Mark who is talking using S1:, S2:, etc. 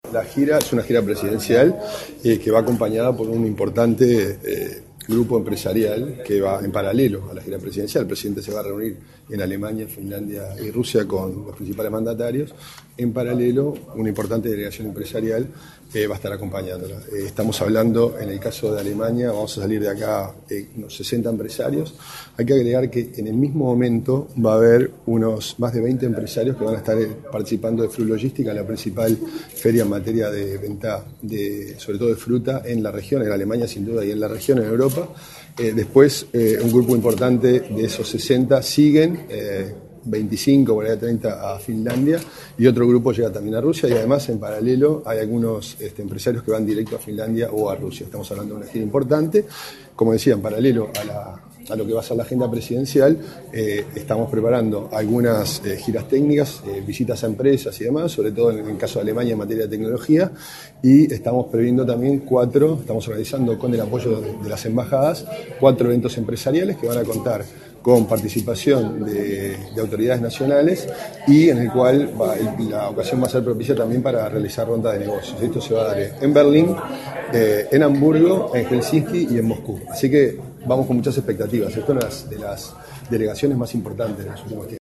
S1: La gira es una gira presidencial que va acompañada por un importante grupo empresarial que va en paralelo a la gira presidencial. El presidente se va a reunir en Alemania, Finlandia y Rusia con los principales mandatarios. En paralelo, una importante delegación empresarial va a estar acompañándola. Estamos hablando, en el caso de Alemania, vamos a salir de acá unos 60 empresarios. Hay que agregar que en el mismo momento va a haber unos más de 20 empresarios que van a estar participando de Fruit Logística, la principal feria en materia de venta, sobre todo de fruta, en la región, en Alemania sin duda y en la región, en Europa. Después, un grupo importante de esos 60 siguen, 25, por ahí 30 a Finlandia, y otro grupo llega también a Rusia, y además en paralelo hay algunos empresarios que van directo a Finlandia o a Rusia. Estamos hablando de una gira importante. Como decía, en paralelo a lo que va a ser la agenda presidencial, estamos preparando algunas giras técnicas, visitas a empresas y demás, sobre todo en el caso de Alemania en materia de tecnología, y estamos previendo también estamos organizando con el apoyo de las embajadas, 4 eventos empresariales que van a contar con participación de autoridades nacionales y en el cual la ocasión va a ser propicia también para realizar ronda de negocios. Esto se va a dar en Berlín, en Hamburgo, en Helsinki y en Moscú. Así que vamos con muchas expectativas. Esto es una de las delegaciones más importantes de los últimos tiempos.